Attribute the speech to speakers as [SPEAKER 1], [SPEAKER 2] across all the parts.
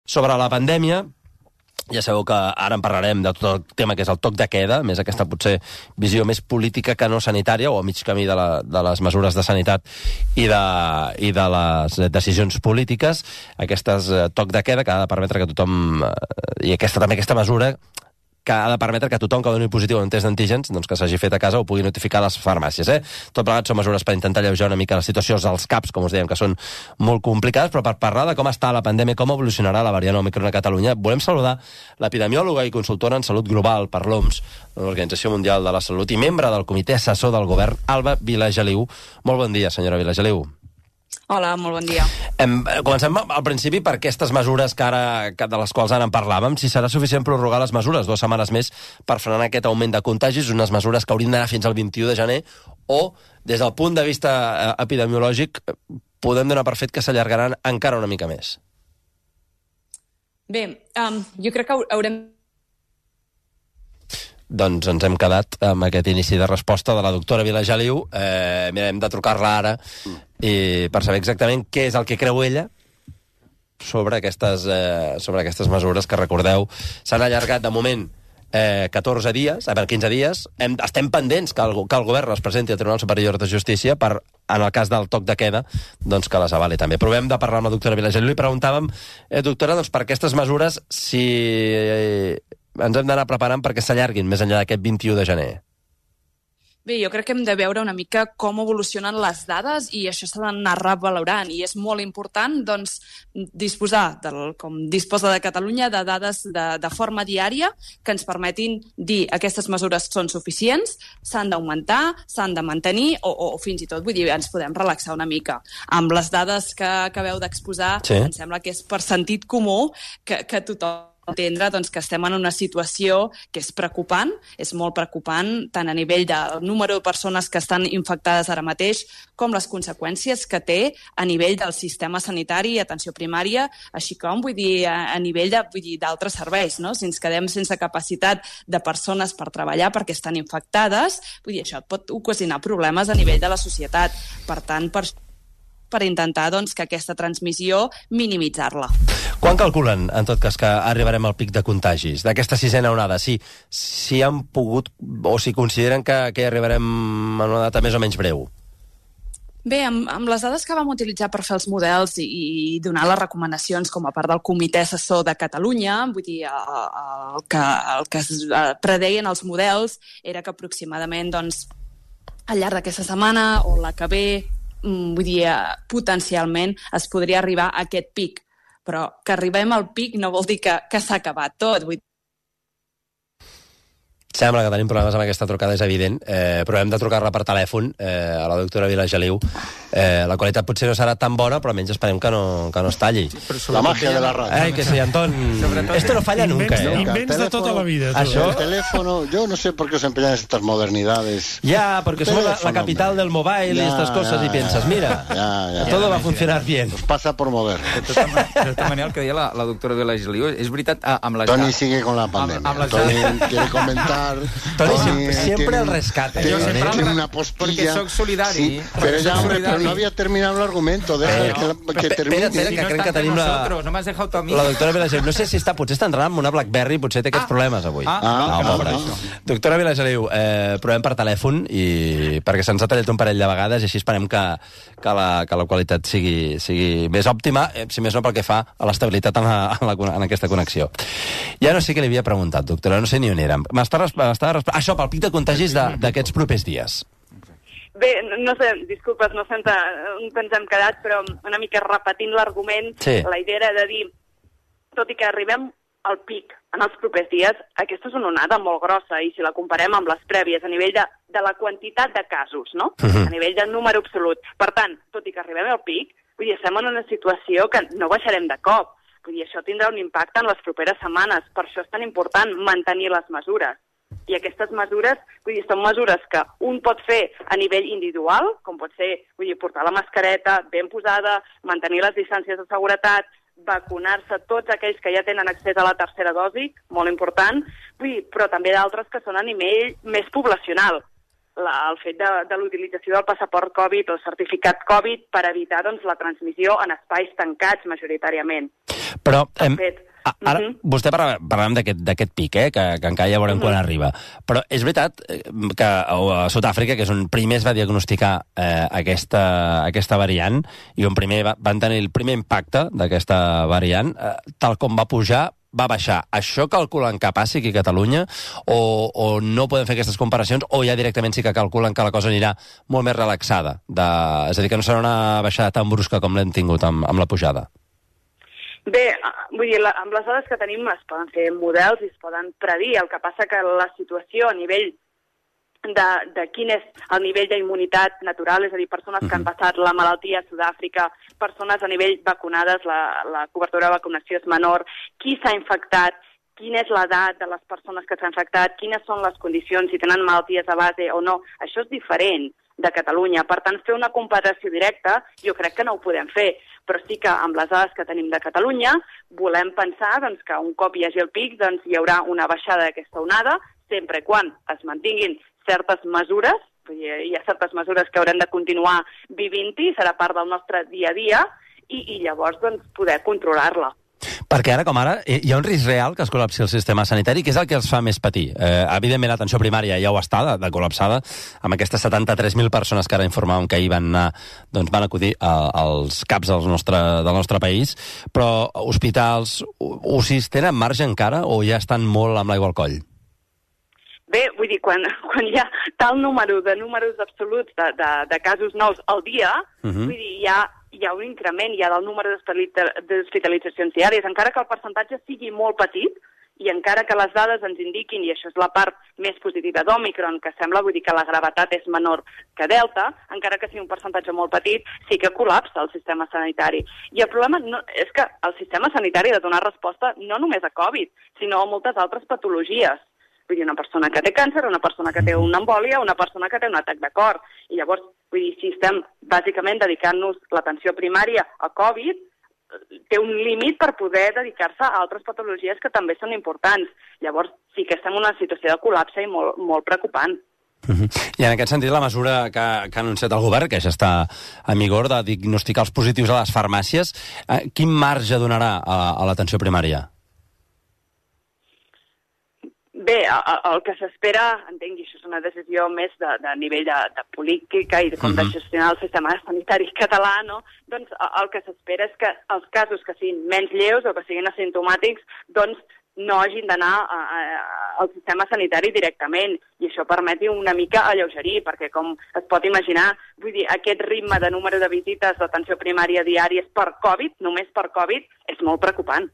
[SPEAKER 1] sobre la pandèmia. Ja sabeu que ara en parlarem de tot el tema que és el toc de queda, més aquesta potser visió més política que no sanitària, o a mig camí de les mesures de sanitat i de les decisions polítiques. Aquestes toc de queda que ha de permetre que tothom, i aquesta mesura que ha de permetre que tothom que doni positiu en un test d'antígens, doncs que s'hagi fet a casa, ho pugui notificar a les farmàcies. Tot plegat són mesures per intentar alleujar una mica les situacions als CAPs, com us dèiem, que són molt complicades, però per parlar de com està la pandèmia, com evolucionarà la variant Òmicron a Catalunya, volem saludar l'epidemiòloga i consultora en salut global per l'OMS, l'Organització Mundial de la Salut, i membre del comitè assessor del govern, Alba Vilageliu. Molt bon dia, senyora Vilageliu.
[SPEAKER 2] Hola, molt bon dia.
[SPEAKER 1] Comencem al principi per aquestes mesures de les quals ara en parlàvem. Si serà suficient prorrogar les mesures 2 setmanes més per frenar aquest augment de contagis, unes mesures que haurien d'anar fins al 21 de gener, o, des del punt de vista epidemiològic, podem donar per fet que s'allargaran encara una mica més?
[SPEAKER 2] Bé, jo crec que haurem...
[SPEAKER 1] Doncs ens hem quedat amb aquest inici de resposta de la doctora Vilageliu. Hem de trucar-la ara per saber exactament què és el que creu ella sobre aquestes mesures que, recordeu, s'han allargat de moment 14 dies, 15 dies. Estem pendents que el govern les presenti al Tribunal Superior de Justícia per, en el cas del toc de queda, doncs que les avali també. Provem de parlar amb la doctora Vilageliu i preguntàvem, doctora, doncs per aquestes mesures, si ens hem d'anar preparant perquè s'allarguin més enllà d'aquest 21 de gener.
[SPEAKER 2] Bé, jo crec que hem de veure una mica com evolucionen les dades i això s'ha d'anar revalorant, i és molt important doncs, disposar, com disposa de Catalunya, de dades de forma diària que ens permetin dir aquestes mesures són suficients, s'han d'augmentar, s'han de mantenir o fins i tot, vull dir, ens podem relaxar una mica. Amb les dades que acabeu d'exposar, sí, em sembla que és per sentit comú que tothom entendre doncs, que estem en una situació que és preocupant, és molt preocupant tant a nivell del número de persones que estan infectades ara mateix com les conseqüències que té a nivell del sistema sanitari i atenció primària, així com vull dir, a nivell d'altres serveis, no? Si ens quedem sense capacitat de persones per treballar perquè estan infectades, vull dir, això pot ocasionar problemes a nivell de la societat. Per tant, per intentar doncs, que aquesta transmissió minimitzar-la.
[SPEAKER 1] Quan calculen, en tot cas, que arribarem al pic de contagis d'aquesta 6a onada? Si han pogut, o si consideren que arribarem a una data més o menys breu?
[SPEAKER 2] Bé, amb les dades que vam utilitzar per fer els models i donar les recomanacions com a part del comitè assessor de Catalunya, vull dir, el que es predeien els models era que aproximadament doncs, al llarg d'aquesta setmana o la que ve, vull dir, potencialment es podria arribar a aquest pic, però que arribem al pic no vol dir que s'ha acabat tot.
[SPEAKER 1] Sembla que tenim problemes amb aquesta trucada, és evident, però hem de trucar-la per telèfon a la doctora Vilageliu. La qualitat potser no serà tan bona, però almenys esperem que no es talli.
[SPEAKER 3] La màgia de la ràdio.
[SPEAKER 1] Que sí, Anton, esto no falla nunca.
[SPEAKER 4] Invents de tota la vida.
[SPEAKER 3] El teléfono, yo no sé por qué os empeñan estas modernidades.
[SPEAKER 1] Ya, porque somos la capital del mobile y estas cosas, y piensas, mira, todo va a funcionar bien.
[SPEAKER 3] Os pasa por mover.
[SPEAKER 5] De tota manera, el que deia la doctora Vilageliu, és veritat, amb les...
[SPEAKER 3] Toni sigue con la pandemia. Toni quiere comentar...
[SPEAKER 1] Toni siempre al rescate.
[SPEAKER 3] Yo siempre tiene una postilla.
[SPEAKER 5] Porque soy solidario.
[SPEAKER 3] Pero ya, hombre, pero no había terminado el argumento. Deja que termine.
[SPEAKER 1] Espera, que crec que tenim
[SPEAKER 5] no m'has dejado tu a mi.
[SPEAKER 1] La doctora Vilageliu. No sé si potser està entrant amb una BlackBerry, potser té aquests problemes avui. Pobre. Doctora Vilageliu, provem per telèfon perquè se'ns ha tallat un parell de vegades i així esperem que la qualitat sigui més òptima, si més no pel que fa a l'estabilitat en aquesta connexió. Ja no sé què li havia preguntat, doctora, no sé ni on érem. Això, pel pic de contagis d'aquests propers dies.
[SPEAKER 2] Bé, no sé, disculpes, no sé on ens hem quedat, però una mica repetint l'argument, sí. La idea era de dir, tot i que arribem al pic en els propers dies, aquesta és una onada molt grossa, i si la comparem amb les prèvies a nivell de la quantitat de casos, no? A nivell del número absolut. Per tant, tot i que arribem al pic, vull dir, estem en una situació que no baixarem de cop. Vull dir, això tindrà un impacte en les properes setmanes. Per això és tan important mantenir les mesures. I aquestes mesures, vull dir, són mesures que un pot fer a nivell individual, com pot ser, vull dir, portar la mascareta ben posada, mantenir les distàncies de seguretat, vacunar-se tots aquells que ja tenen accés a la tercera dosi, molt important, vull dir, però també d'altres que són a nivell més poblacional. El fet de l'utilització del passaport Covid o el certificat Covid per evitar doncs, la transmissió en espais tancats majoritàriament.
[SPEAKER 1] Però,
[SPEAKER 2] fet.
[SPEAKER 1] Ara, vostè parlàvem d'aquest pic, que encara ja veurem quan arriba. Però és veritat que a Sud-àfrica, que és on primer es va diagnosticar aquesta variant, i on primer van tenir el primer impacte d'aquesta variant, tal com va pujar, va baixar. Això calculen que passi aquí a Catalunya, o no podem fer aquestes comparacions, o ja directament sí que calculen que la cosa anirà molt més relaxada? És a dir, que no serà una baixada tan brusca com l'hem tingut amb la pujada.
[SPEAKER 2] Bé, vull dir, amb les dades que tenim es poden fer models i es poden predir. El que passa que la situació a nivell de quin és el nivell d'immunitat natural, és a dir, persones que han passat la malaltia a Sud-àfrica, persones a nivell vacunades, la cobertura de vacunació és menor, qui s'ha infectat, quina és l'edat de les persones que s'han infectat, quines són les condicions, si tenen malalties de base o no, això és diferent de Catalunya. Per tant, fer una comparació directa jo crec que no ho podem fer, però sí que amb les dades que tenim de Catalunya volem pensar que un cop hi hagi el pic hi haurà una baixada d'aquesta onada, sempre quan es mantinguin certes mesures, hi ha certes mesures que haurem de continuar vivint-hi, serà part del nostre dia a dia, i llavors poder controlar-la.
[SPEAKER 1] Perquè ara com ara hi ha un risc real que es col·lapsi el sistema sanitari, que és el que els fa més patir. Evidentment, l'atenció primària ja ho està, de col·lapsada, amb aquestes 73.000 persones que ara informàvem que ahir van acudir als CAPs del nostre país, però hospitals, UCIs, tenen marge encara o ja estan molt amb l'aigua al coll?
[SPEAKER 2] Bé, vull dir, quan hi ha tal número de números absoluts de casos nous al dia, vull dir, hi ha un increment ja del número d'hospitalitzacions diàries, encara que el percentatge sigui molt petit, i encara que les dades ens indiquin, i això és la part més positiva d'Òmicron, que sembla, vull dir, que la gravetat és menor que Delta, encara que sigui un percentatge molt petit, sí que col·lapsa el sistema sanitari. I el problema és que el sistema sanitari ha de donar resposta no només a Covid, sinó a moltes altres patologies. Vull dir, una persona que té càncer, una persona que té una embòlia, una persona que té un atac de cor. I llavors, vull dir, si estem bàsicament dedicant-nos l'atenció primària a Covid, té un límit per poder dedicar-se a altres patologies que també són importants. Llavors, sí que estem en una situació de col·lapse i molt, molt preocupant.
[SPEAKER 1] I en aquest sentit, la mesura que ha anunciat el govern, que ja està en vigor, de diagnosticar els positius a les farmàcies, quin marge donarà a l'atenció primària?
[SPEAKER 2] Bé, el que s'espera, entenc, i això és una decisió més de nivell de política i de com de gestionar el sistema sanitari català, no? Doncs el que s'espera és que els casos que siguin menys lleus o que siguin asimptomàtics, doncs no hagin d'anar al sistema sanitari directament, i això permeti una mica alleugerir, perquè com es pot imaginar, vull dir, aquest ritme de número de visites d'atenció primària diàries per Covid, només per Covid, és molt preocupant.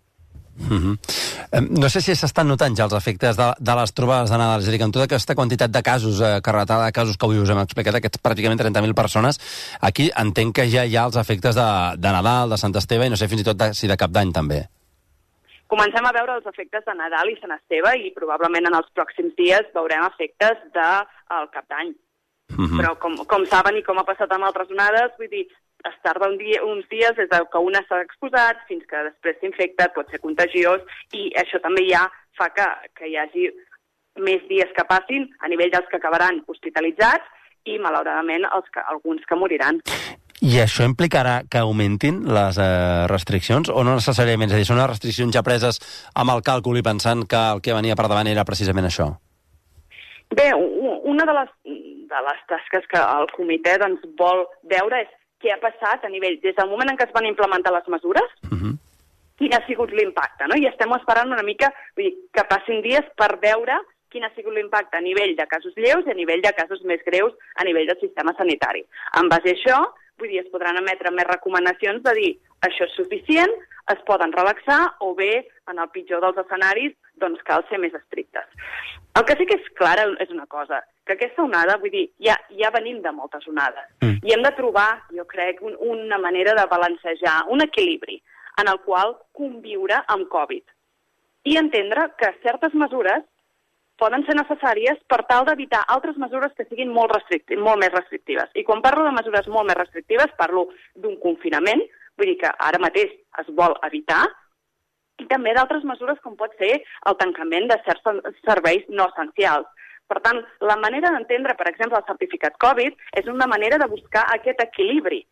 [SPEAKER 1] No sé si s'estan notant ja els efectes de les trobades de Nadal, és a dir, que amb tota aquesta quantitat de casos, carretada de casos que avui us hem explicat, aquests pràcticament 30.000 persones, aquí entenc que ja hi ha els efectes de Nadal, de Sant Esteve, i no sé fins i tot si de Cap d'Any també.
[SPEAKER 2] Comencem a veure els efectes de Nadal i Sant Esteve, i probablement en els pròxims dies veurem efectes del Cap d'Any. Però com saben i com ha passat amb altres onades, vull dir, es tarda uns dies des que una s'ha exposat fins que després s'infecta, pot ser contagiós, i això també ja fa que hi hagi més dies que passin a nivell dels que acabaran hospitalitzats i, malauradament, alguns que moriran.
[SPEAKER 1] I això implicarà que augmentin les restriccions o no necessàriament? És a dir, són les restriccions ja preses amb el càlcul i pensant que el que venia per davant era precisament això?
[SPEAKER 2] Bé, una de les tasques que el comitè vol veure és què ha passat a nivell, des del moment en què es van implementar les mesures, quin ha sigut l'impacte, no? I estem esperant una mica, vull dir, que passin dies per veure quin ha sigut l'impacte a nivell de casos lleus i a nivell de casos més greus a nivell del sistema sanitari. En base a això, vull dir, es podran emetre més recomanacions de dir això és suficient, es poden relaxar o bé, en el pitjor dels escenaris, doncs cal ser més estrictes. El que sí que és clar és una cosa, que aquesta onada, vull dir, ja venim de moltes onades, i hem de trobar, jo crec, una manera de balancejar, un equilibri en el qual conviure amb Covid i entendre que certes mesures poden ser necessàries per tal d'evitar altres mesures que siguin molt més restrictives. I quan parlo de mesures molt més restrictives, parlo d'un confinament, vull dir que ara mateix es vol evitar, i també d'altres mesures com pot ser el tancament de certs serveis no essencials. Per tant, la manera d'entendre, per exemple, el certificat Covid és una manera de buscar aquest equilibri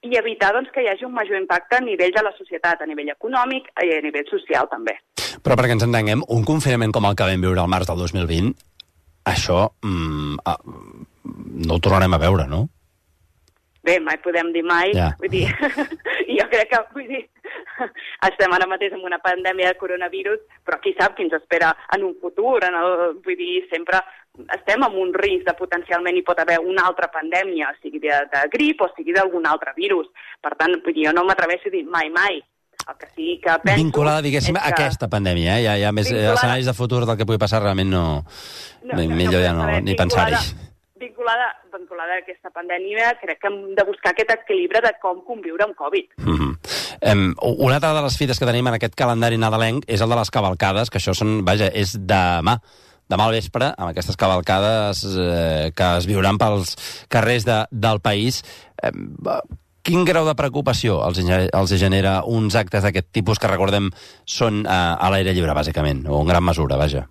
[SPEAKER 4] i evitar doncs, que hi hagi un major impacte a nivell de la societat, a nivell econòmic i a nivell social també.
[SPEAKER 1] Però perquè ens entenguem, un confinament com el que vam viure al març del 2020, això no ho tornarem a veure, no?
[SPEAKER 4] Bé, mai podem dir mai,
[SPEAKER 1] ja.
[SPEAKER 4] Vull dir, jo crec que, estem ara mateix en una pandèmia de coronavirus, però qui sap qui ens espera en un futur, vull dir, sempre estem en un risc de potencialment hi pot haver una altra pandèmia, sigui de grip o sigui d'algun altre virus. Per tant, vull dir, jo no m'atreveixo a dir mai. El que sí que penso...
[SPEAKER 1] Vinculada, diguéssim, a aquesta pandèmia, Hi ha més escenaris de futur del que pugui passar, realment no... Millor ja no, ni pensar-hi.
[SPEAKER 4] Vinculada a aquesta pandèmia, crec que hem de buscar aquest equilibri de com conviure amb Covid.
[SPEAKER 1] Una altra de les fites que tenim en aquest calendari nadalenc és el de les cavalcades, que això és demà al vespre, amb aquestes cavalcades que es viuran pels carrers del país. Quin grau de preocupació els genera uns actes d'aquest tipus que, recordem, són a l'aire lliure, bàsicament, o en gran mesura, vaja?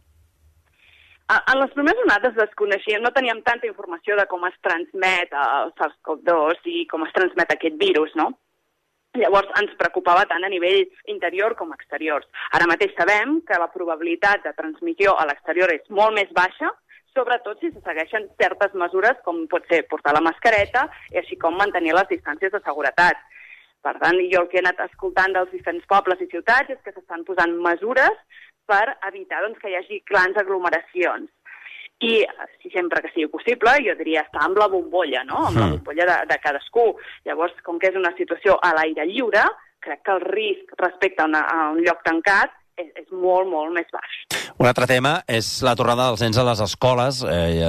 [SPEAKER 4] En les primeres onades desconeixíem, no teníem tanta informació de com es transmet el SARS-CoV-2 i com es transmet aquest virus, no? Llavors ens preocupava tant a nivell interior com exterior. Ara mateix sabem que la probabilitat de transmissió a l'exterior és molt més baixa, sobretot si se segueixen certes mesures com pot ser portar la mascareta i així com mantenir les distàncies de seguretat. Per tant, jo el que he anat escoltant dels diferents pobles i ciutats és que s'estan posant mesures per evitar doncs, que hi hagi grans aglomeracions. I, si sempre que sigui possible, jo diria estar amb la bombolla, no? Amb la bombolla de cadascú. Llavors, com que és una situació a l'aire lliure, crec que el risc respecte a un lloc tancat és molt, molt més baix.
[SPEAKER 1] Un altre tema és la tornada dels nens a les escoles.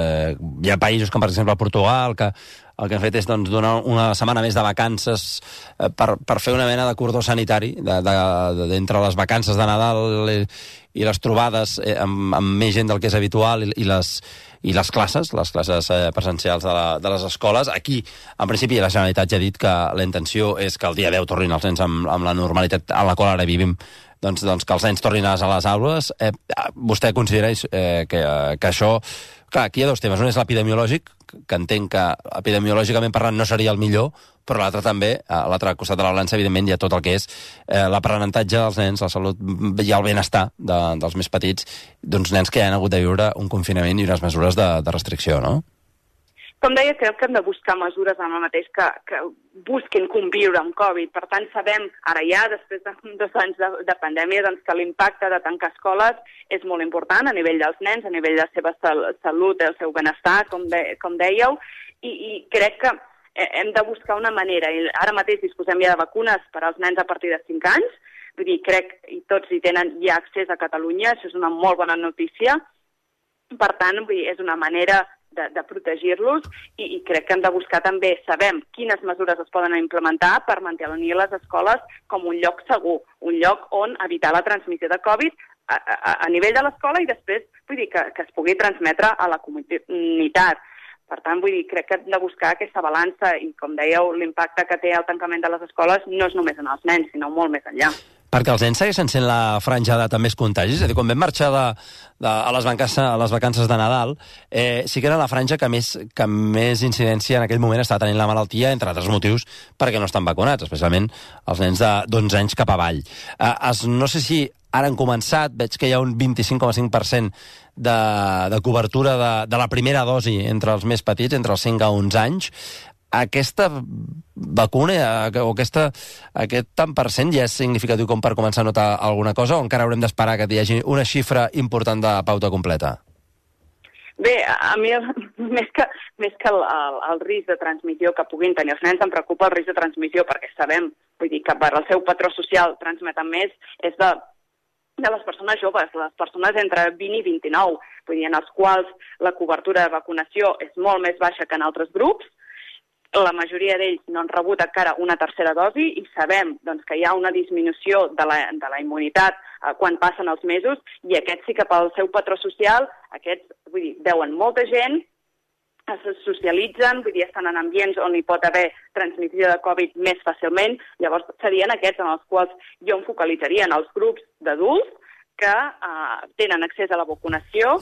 [SPEAKER 1] Hi ha països com, per exemple, Portugal, que el que han fet és donar una setmana més de vacances per fer una mena de cordó sanitari entre les vacances de Nadal i les trobades amb més gent del que és habitual i les classes presencials de les escoles. Aquí, en principi, la Generalitat ja ha dit que la intenció és que el dia 10 tornin els nens amb la normalitat a la qual ara vivim, doncs que els nens tornin a les aules. Vostè considera que això... Clar, aquí hi ha dos temes. Un és l'epidemiològic, que entenc que epidemiològicament parlant no seria el millor, però l'altre també, a l'altre costat de la balança, evidentment, hi ha tot el que és l'aprenentatge dels nens, la salut i el benestar dels més petits, d'uns nens que ja han hagut de viure un confinament i unes mesures de restricció, no?
[SPEAKER 4] Com deia, crec que hem de buscar mesures amb el mateix que busquin conviure amb Covid. Per tant, sabem, ara ja, després de 2 anys de pandèmia, doncs, que l'impacte de tancar escoles és molt important a nivell dels nens, a nivell de la seva salut, del seu benestar, com dèieu, i crec que hem de buscar una manera. Ara mateix disposem ja de vacunes per als nens a partir de 5 anys, vull dir, crec que tots hi tenen ja accés a Catalunya, això és una molt bona notícia. Per tant, vull dir, és una manera de protegir-los i crec que hem de buscar també, sabem quines mesures es poden implementar per mantenir les escoles com un lloc segur, un lloc on evitar la transmissió de Covid a nivell de l'escola i després vull dir que es pugui transmetre a la comunitat. Per tant, vull dir, crec que hem de buscar aquesta balança i, com dèieu, l'impacte que té el tancament de les escoles no és només en els nens, sinó molt més enllà.
[SPEAKER 1] Perquè els nens segueixen sent la franja de més contagis. És a dir, quan vam marxar a les vacances de Nadal, sí que era la franja que més incidència en aquell moment estava tenint la malaltia, entre altres motius, perquè no estan vacunats, especialment els nens d'11 anys cap avall. No sé si ara han començat, veig que hi ha un 25,5% de cobertura de la primera dosi entre els més petits, entre els 5 a 11 anys. Aquesta vacuna o aquest tant per cent ja és significatiu com per començar a notar alguna cosa o encara haurem d'esperar que hi hagi una xifra important de pauta completa?
[SPEAKER 4] Bé, a mi més que el risc de transmissió que puguin tenir els nens em preocupa el risc de transmissió perquè sabem, vull dir, que per el seu patró social transmeten més és de les persones joves, les persones entre 20 i 29, vull dir, en els quals la cobertura de vacunació és molt més baixa que en altres grups. La majoria d'ells no han rebut encara una tercera dosi i sabem doncs, que hi ha una disminució de la immunitat quan passen els mesos i aquests sí que pel seu patró social, aquests, vull dir, veuen molta gent, es socialitzen, vull dir, estan en ambients on hi pot haver transmissió de Covid més fàcilment, llavors serien aquests en els quals jo em focalitzaria en els grups d'adults que tenen accés a la vacunació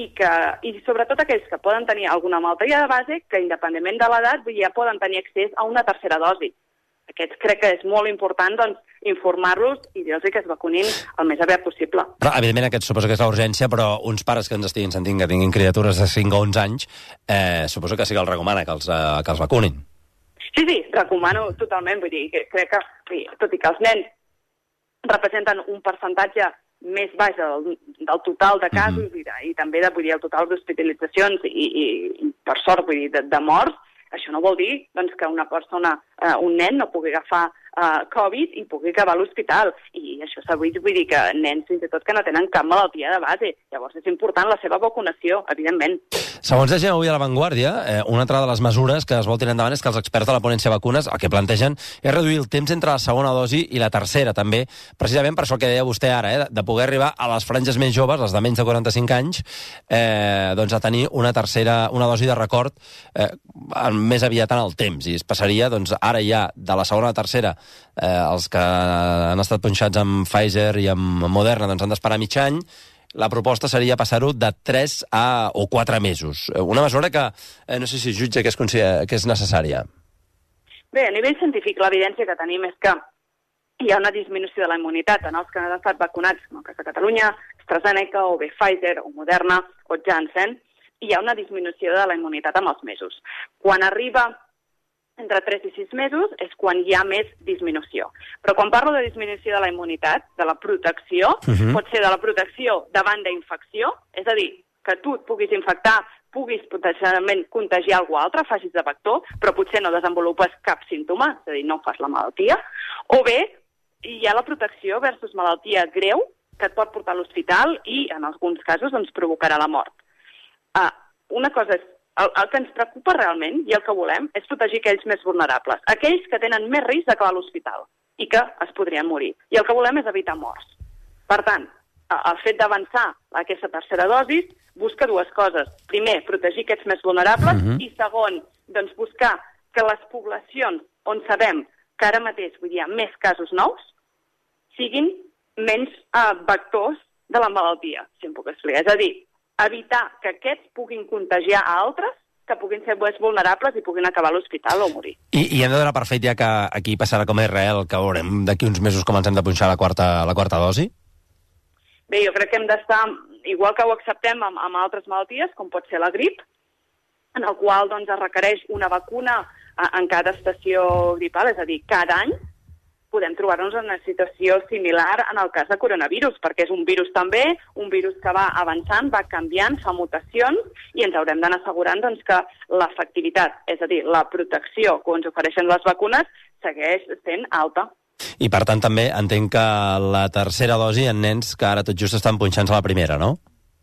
[SPEAKER 4] i sobretot aquells que poden tenir alguna malaltia de base que independentment de l'edat ja poden tenir accés a una tercera dosi. aquests crec que és molt important doncs, informar-los i dir-los que es vacunin el més aviat possible.
[SPEAKER 1] Però, evidentment, aquest suposo que és la urgència, però uns pares que ens estiguin sentint que tinguin criatures de 5 o 11 anys, suposo que sí que els recomana que els vacunin.
[SPEAKER 4] Sí, recomano totalment. Vull dir, crec que, tot i que els nens representen un percentatge més baix del total de casos i també el total d'hospitalitzacions i per sort, vull dir, de morts, això no vol dir doncs, que una persona, un nen, no pugui agafar Covid i pugui acabar a l'hospital. I això vull dir que nens, fins i tot, que no tenen cap malaltia de base. Llavors és important la seva vacunació, evidentment.
[SPEAKER 1] Segons llegim avui a La Vanguardia, una altra de les mesures que es vol tirar endavant és que els experts de la ponència vacunes el que plantegen és reduir el temps entre la segona dosi i la tercera, també, precisament per això que deia vostè ara, de poder arribar a les franges més joves, les de menys de 45 anys, doncs a tenir una dosi de record més aviat en el temps. I es passaria, doncs, ara ja de la segona a la tercera, els que han estat punxats amb Pfizer i amb Moderna doncs han d'esperar mig any. La proposta seria passar-ho de 3 o 4 mesos. Una mesura que no sé si jutja que és necessària.
[SPEAKER 4] Bé, a nivell científic, l'evidència que tenim és que hi ha una disminució de la immunitat en els que han estat vacunats, en el cas de Catalunya, AstraZeneca, o bé Pfizer, o Moderna, o Janssen, hi ha una disminució de la immunitat amb els mesos. Quan arriba entre 3 i 6 mesos és quan hi ha més disminució. Però quan parlo de disminució de la immunitat, de la protecció, pot ser de la protecció davant d'infecció, és a dir, que tu et puguis infectar, puguis potencialment contagiar algú altre, facis de vector, però potser no desenvolupes cap símptoma, és a dir, no fas la malaltia, o bé hi ha la protecció versus malaltia greu que et pot portar a l'hospital i, en alguns casos, doncs, provocarà la mort. Una cosa és el que ens preocupa realment i el que volem és protegir aquells més vulnerables, aquells que tenen més risc d'acabar a l'hospital i que es podrien morir. I el que volem és evitar morts. Per tant, el fet d'avançar a aquesta tercera dosi busca dues coses. Primer, protegir aquests més vulnerables i segon, doncs buscar que les poblacions on sabem que ara mateix hi ha més casos nous siguin menys vectors de la malaltia, si em puc explicar. És a dir, evitar que aquests puguin contagiar a altres que puguin ser més vulnerables i puguin acabar a l'hospital o morir.
[SPEAKER 1] I hem de donar per fet ja que aquí passarà com a Israel, que veurem d'aquí uns mesos comencem de punxar la quarta dosi?
[SPEAKER 4] Bé, jo crec que hem d'estar, igual que ho acceptem amb altres malalties, com pot ser la grip, en el qual doncs, es requereix una vacuna en cada estació gripal, és a dir, cada any, podem trobar-nos en una situació similar en el cas de coronavirus, perquè és un virus també, un virus que va avançant, va canviant, fa mutacions, i ens haurem d'anar assegurant doncs, que l'efectivitat, és a dir, la protecció que ens ofereixen les vacunes, segueix sent alta.
[SPEAKER 1] I per tant també entenc que la tercera dosi en nens que ara tot just estan punxant-se la primera, no?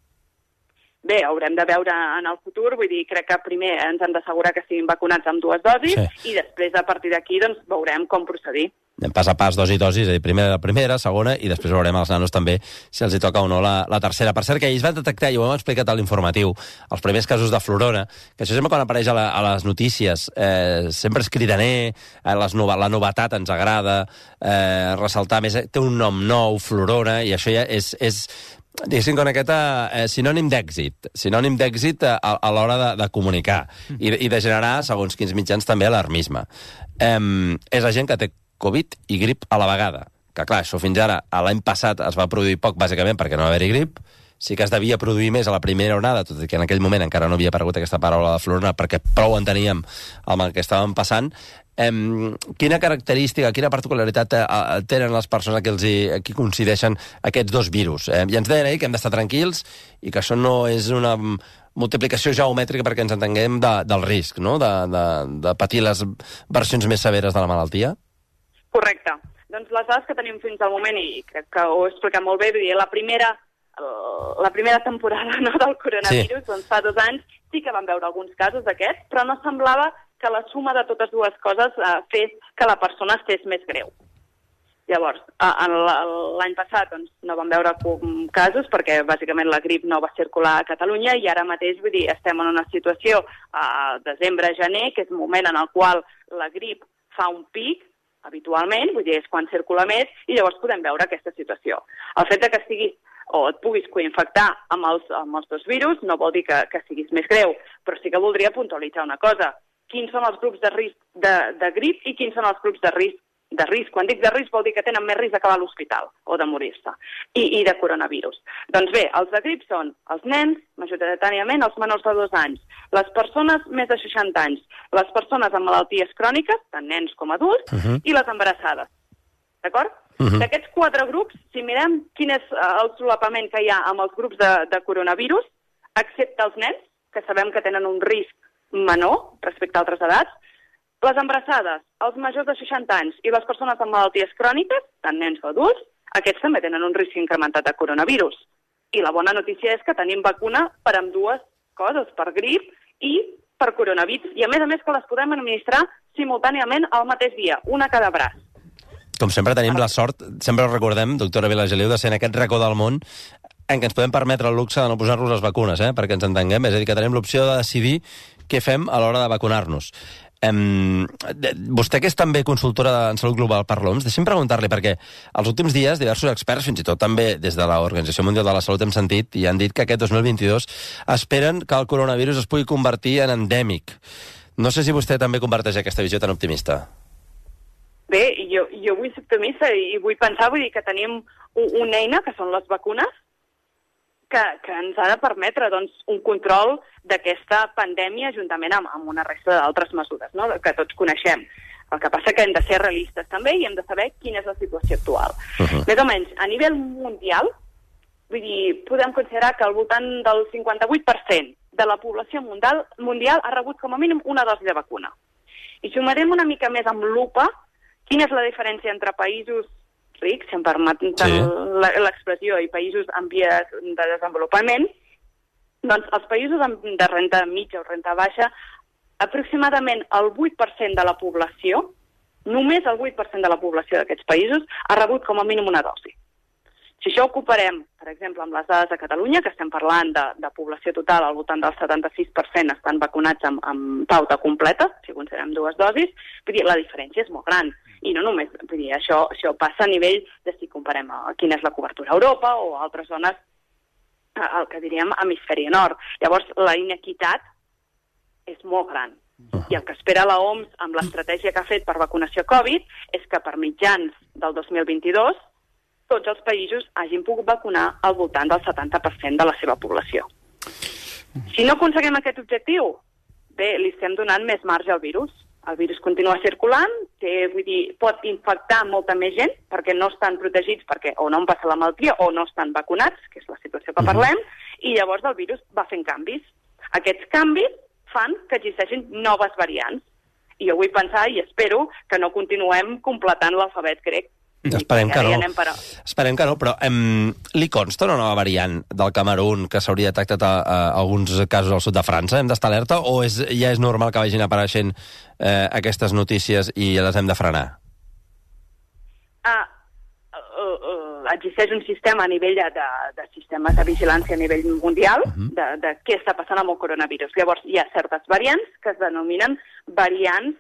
[SPEAKER 4] Bé, haurem de veure en el futur, vull dir, crec que primer ens hem d'assegurar que siguin vacunats amb 2 dosis i després, a partir d'aquí, doncs, veurem com procedir.
[SPEAKER 1] Anem pas a pas, dosi, és a dir, primer la primera, segona, i després veurem als nanos també si els hi toca o no la tercera. Per cert, que ahir es va detectar, i ho hem explicat a l'informatiu, els primers casos de florona, que això sempre quan apareix a les notícies, sempre és cridaner, la novetat ens agrada, ressaltar més, té un nom nou, florona, i això ja és diguéssim, con aquest sinònim d'èxit a l'hora de comunicar i de generar, segons quins mitjans, també alarmisme. És la gent que té Covid i grip a la vegada. Que clar, això fins ara, l'any passat es va produir poc, bàsicament perquè no va haver-hi grip, sí que es devia produir més a la primera onada, tot i que en aquell moment encara no havia aparegut aquesta paraula de florona, perquè prou en teníem amb el que estàvem passant. Quina característica, quina particularitat tenen les persones a qui coincideixen aquests dos virus? I ens deien que hem d'estar tranquils i que això no és una multiplicació geomètrica perquè ens entenguem del risc, no? de patir les versions més severes de la malaltia?
[SPEAKER 4] Correcte. Doncs les dades que tenim fins al moment, i crec que ho he explicat molt bé, vull dir, la primera temporada del coronavirus, doncs fa 2 anys, sí que vam veure alguns casos d'aquests, però no semblava que la suma de totes dues coses fes que la persona estés més greu. Llavors, l'any passat doncs, no vam veure casos perquè bàsicament la grip no va circular a Catalunya i ara mateix, vull dir, estem en una situació a desembre-gener, que és un moment en el qual la grip fa un pic, habitualment, vull dir, és quan circula més, i llavors podem veure aquesta situació. El fet que estiguis o et puguis coinfectar amb els dos virus no vol dir que siguis més greu, però sí que voldria puntualitzar una cosa. Quins són els grups de risc de grip i quins són els grups de risc de risc. Quan dic de risc vol dir que tenen més risc d'acabar a l'hospital o de morir-se, i de coronavirus. Doncs bé, els de grip són els nens, majoritàriament els menors de 2 anys, les persones més de 60 anys, les persones amb malalties cròniques, tant nens com adults, i les embarassades. D'acord? D'aquests 4 grups, si mirem quin és el solapament que hi ha amb els grups de coronavirus, excepte els nens, que sabem que tenen un risc menor respecte a altres edats, les embarassades, els majors de 60 anys i les persones amb malalties cròniques, tant nens o adults, aquests també tenen un risc incrementat de coronavirus. I la bona notícia és que tenim vacuna per ambdues coses, per grip i per coronavirus. I a més que les podem administrar simultàniament al mateix dia, una a cada braç.
[SPEAKER 1] Com sempre tenim la sort, sempre ho recordem, doctora Vilageliu, de ser en aquest racó del món en què ens podem permetre el luxe de no posar-nos les vacunes, perquè ens entenguem. És a dir, que tenim l'opció de decidir què fem a l'hora de vacunar-nos. Vostè, que és també consultora en salut global per l'OMS, deixi'm preguntar-li, perquè els últims dies diversos experts, fins i tot també des de l'Organització Mundial de la Salut hem sentit, i han dit que aquest 2022 esperen que el coronavirus es pugui convertir en endèmic. No sé si vostè també comparteix aquesta visió tan optimista.
[SPEAKER 4] Bé, jo vull ser optimista i vull pensar, vull dir que tenim una eina, que són les vacunes, que ens ha de permetre un control d'aquesta pandèmia juntament amb una resta d'altres mesures, no?, que tots coneixem. El que passa que hem de ser realistes també i hem de saber quina és la situació actual. Més o menys, a nivell mundial, vull dir, podem considerar que al voltant del 58% de la població mundial ha rebut com a mínim una dosi de vacuna. I si ho mirem una mica més amb lupa, quina és la diferència entre països rics, si em permet l'expressió, i països en vies de desenvolupament, doncs els països de renda mitja o renda baixa, aproximadament el 8% de la població, només el 8% de la població d'aquests països, ha rebut com a mínim una dosi. Si això ho comparem, per exemple, amb les dades de Catalunya, que estem parlant de població total, al voltant del 76% estan vacunats amb pauta completa, si considerem 2 dosis, vull dir, la diferència és molt gran. I no només, vull dir, això passa a nivell de si comparem quina és la cobertura a Europa o a altres zones, el que diríem hemisferi nord. Llavors, la inequitat és molt gran. I el que espera la OMS amb l'estratègia que ha fet per vacunació Covid és que per mitjans del 2022 tots els països hagin pogut vacunar al voltant del 70% de la seva població. Si no aconseguim aquest objectiu, bé, li estem donant més marge al virus. El virus continua circulant, pot infectar molta més gent perquè no estan protegits, perquè o no han passat la malaltia o no estan vacunats, que és la situació que parlem, i llavors el virus va fent canvis. Aquests canvis fan que existeixin noves variants. I jo vull pensar i espero que no continuem completant l'alfabet grec.
[SPEAKER 1] Esperem que no, però li consta una nova variant del Camerun que s'hauria detectat a alguns casos al sud de França? Hem d'estar alerta o ja és normal que vagin apareixent aquestes notícies i les hem de frenar?
[SPEAKER 4] Existeix un sistema a nivell de sistemes de vigilància a nivell mundial de què està passant amb el coronavirus. Llavors hi ha certes variants que es denominen variants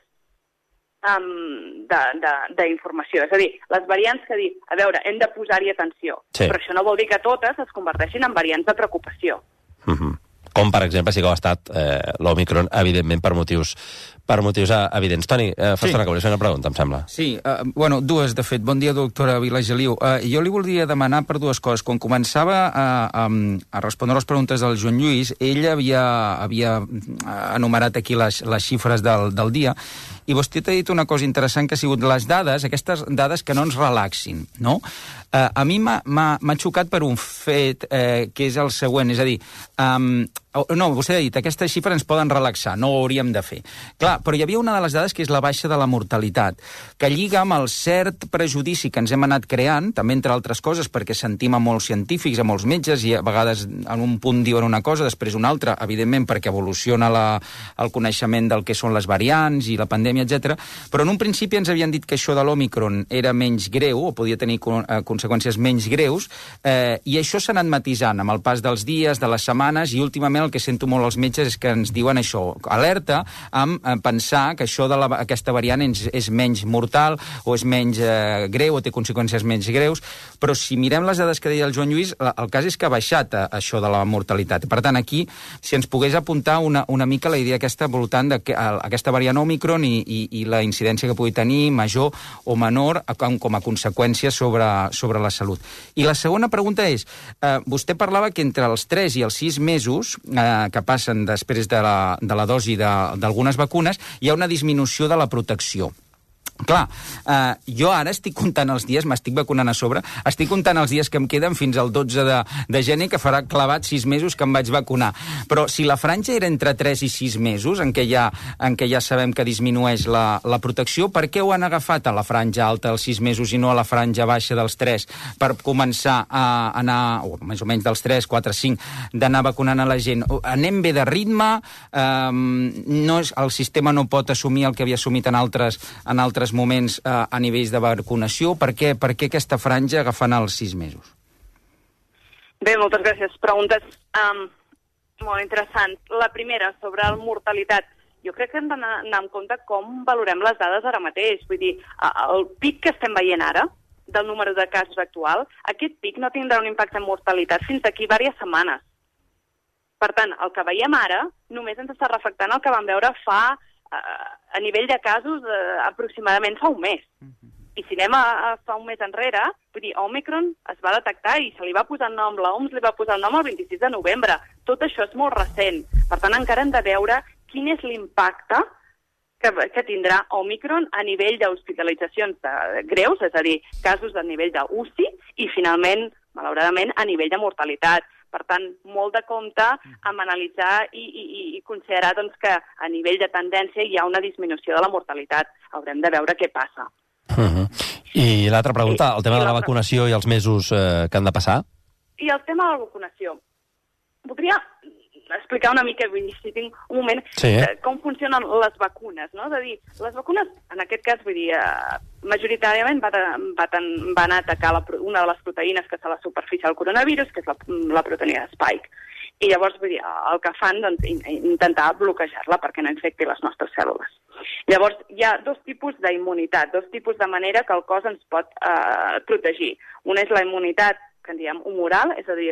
[SPEAKER 4] d'informació. És a dir, les variants que dic, a veure, hem de posar-hi atenció. Però això no vol dir que totes es converteixin en variants de preocupació.
[SPEAKER 1] Com, per exemple, sí que ha estat l'Omicron, evidentment, per motius evidents. Toni, Fastona, que volia fer una pregunta, em sembla.
[SPEAKER 5] Sí, dues, de fet. Bon dia, doctora Vilageliu. Jo li volia demanar per 2 coses. Quan començava a respondre les preguntes del Joan Lluís, ell havia enumerat aquí les xifres del dia, i vostè t'ha dit una cosa interessant, que ha sigut les dades, aquestes dades que no ens relaxin, no? A mi m'ha xocat per un fet que és el següent, és a dir, no, vostè ha dit, aquestes xifres ens poden relaxar, no ho hauríem de fer. Clar, però hi havia una de les dades que és la baixa de la mortalitat, que lliga amb el cert prejudici que ens hem anat creant, també entre altres coses, perquè sentim a molts científics, a molts metges, i a vegades en un punt diuen una cosa, després una altra, evidentment perquè evoluciona el coneixement del que són les variants i la pandèmia, etc. Però en un principi ens havien dit que això de l'Omicron era menys greu, o podia tenir conseqüències menys greus, i això s'ha anat matisant amb el pas dels dies, de les setmanes, i últimament el que sento molt als metges és que ens diuen això, alerta amb pensar que això aquesta variant és menys mortal o és menys greu o té conseqüències menys greus, però si mirem les dades que deia el Joan Lluís, el cas és que ha baixat això de la mortalitat. Per tant, aquí, si ens pogués apuntar una mica la idea aquesta voltant d'aquesta variant Òmicron i la incidència que pugui tenir major o menor com a conseqüència sobre la salut. I la segona pregunta és, vostè parlava que entre els 3 i els 6 mesos que passen després de la dosi d'algunes vacunes hi ha una disminució de la protecció. Clar, jo ara estic comptant els dies, m'estic vacunant a sobre, estic comptant els dies que em queden fins al 12 de gener, que farà clavat 6 mesos que em vaig vacunar. Però si la franja era entre 3 i 6 mesos, en què ja sabem que disminueix la protecció, per què ho han agafat a la franja alta dels 6 mesos i no a la franja baixa dels 3 per començar a anar, o més o menys dels 3, 4, 5, d'anar vacunant a la gent? Anem bé de ritme? El sistema no pot assumir el que havia assumit en altres moments a nivells de vacunació? Per què aquesta franja agafant els 6 mesos?
[SPEAKER 4] Bé, moltes gràcies. Preguntes molt interessants. La primera, sobre la mortalitat. Jo crec que hem d'anar en compte com valorem les dades ara mateix. Vull dir, el pic que estem veient ara, del número de casos actual, aquest pic no tindrà un impacte en mortalitat fins d'aquí diverses setmanes. Per tant, el que veiem ara només ens està reflectant el que vam veure a nivell de casos aproximadament fa un mes. I si anem a fa un mes enrere, vull dir, Òmicron es va detectar i se li va posar el nom, l'OMS li va posar el nom el 26 de novembre. Tot això és molt recent. Per tant, encara hem de veure quin és l'impacte que tindrà Òmicron a nivell d'hospitalitzacions greus, és a dir, casos a nivell d'UCI i, finalment, malauradament, a nivell de mortalitat. Per tant, molt de compte amb analitzar i considerar que a nivell de tendència hi ha una disminució de la mortalitat. Haurem de veure què passa.
[SPEAKER 1] I l'altra pregunta, el tema de la vacunació i els mesos que han de passar?
[SPEAKER 4] I el tema de la vacunació. Voldria explicar una mica, si tinc un moment, com funcionen les vacunes, no? És a dir, les vacunes, en aquest cas, vull dir, majoritàriament van atacar una de les proteïnes que està a la superfície del coronavirus, que és la proteïna Spike. I llavors, vull dir, el que fan, intentar bloquejar-la perquè no infecti les nostres cèl·lules. Llavors, hi ha dos tipus d'immunitat, dos tipus de manera que el cos ens pot protegir. Una és la immunitat que en diem humoral, és a dir,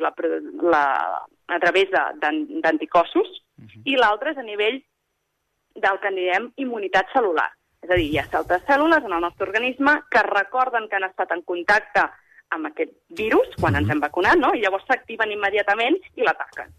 [SPEAKER 4] a través d'anticossos, i l'altra és a nivell del que en diem immunitat cel·lular. És a dir, hi ha altres cèl·lules en el nostre organisme que recorden que han estat en contacte amb aquest virus quan ens hem vacunat, no? I llavors s'activen immediatament i l'ataquen.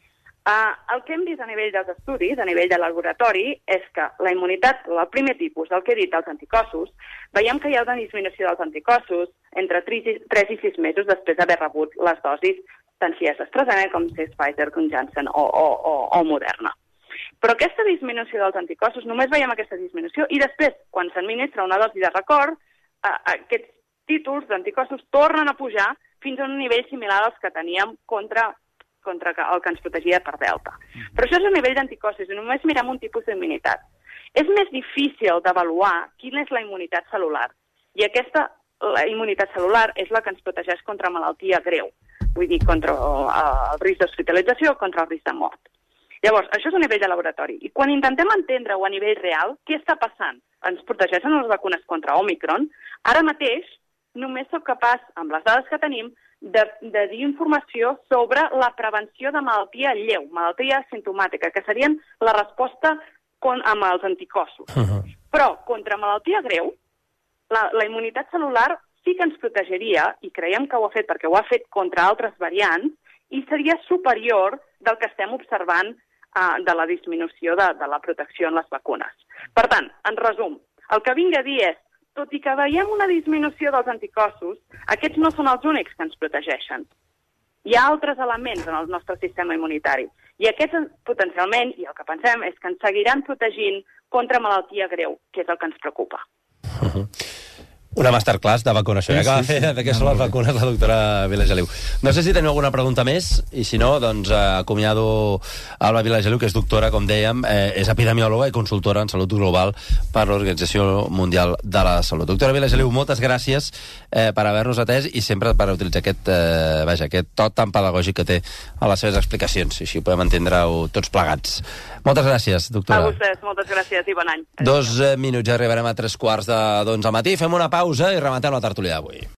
[SPEAKER 4] El que hem vist a nivell dels estudis, a nivell de laboratori, és que la immunitat, el primer tipus, el que he dit, els anticossos, veiem que hi ha una disminució dels anticossos entre 3 i 6 mesos després d'haver rebut les dosis tant si és AstraZeneca com si és Pfizer, com Janssen o Moderna. Però aquesta disminució dels anticossos, només veiem aquesta disminució i després, quan s'administra una dosi de record, aquests títols d'anticossos tornen a pujar fins a un nivell similar als que teníem contra el que ens protegia per Delta. Però això és a nivell d'anticossos i només mirem un tipus d'immunitat. És més difícil d'avaluar quina és la immunitat cel·lular. I la immunitat cel·lular és la que ens protegeix contra malaltia greu. Vull dir, contra el risc d'hospitalització o contra el risc de mort. Llavors, això és a nivell de laboratori. I quan intentem entendre-ho a nivell real, què està passant? Ens protegeixen les vacunes contra Òmicron? Ara mateix només soc capaç, amb les dades que tenim, de dir informació sobre la prevenció de malaltia lleu, malaltia simptomàtica, que serien la resposta amb els anticossos. Però contra malaltia greu, la immunitat cel·lular sí que ens protegeria, i creiem que ho ha fet perquè ho ha fet contra altres variants, i seria superior del que estem observant de la disminució de la protecció en les vacunes. Per tant, en resum, el que vinc a dir és, tot i que veiem una disminució dels anticossos, aquests no són els únics que ens protegeixen. Hi ha altres elements en el nostre sistema immunitari. I aquests, potencialment, i el que pensem, és que ens seguiran protegint contra malaltia greu, que és el que ens preocupa.
[SPEAKER 1] Una masterclass de vacunació. Sí, acaba de fer de què són les vacunes la doctora Vilageliu. No sé si teniu alguna pregunta més, i si no, doncs acomiado Alba Vilageliu, que és doctora, com dèiem, és epidemiòloga i consultora en salut global per l'Organització Mundial de la Salut. Doctora Vilageliu, moltes gràcies per haver-nos atès i sempre per utilitzar aquest to tan pedagògic que té a les seves explicacions, i així ho podem entendre-ho tots plegats. Moltes gràcies, doctora.
[SPEAKER 4] A vostès, moltes gràcies i bon any.
[SPEAKER 1] 2 minuts, ja arribarem a 3 quarts de 11 al matí. Fem una pausa i rematem la tertúlia d'avui.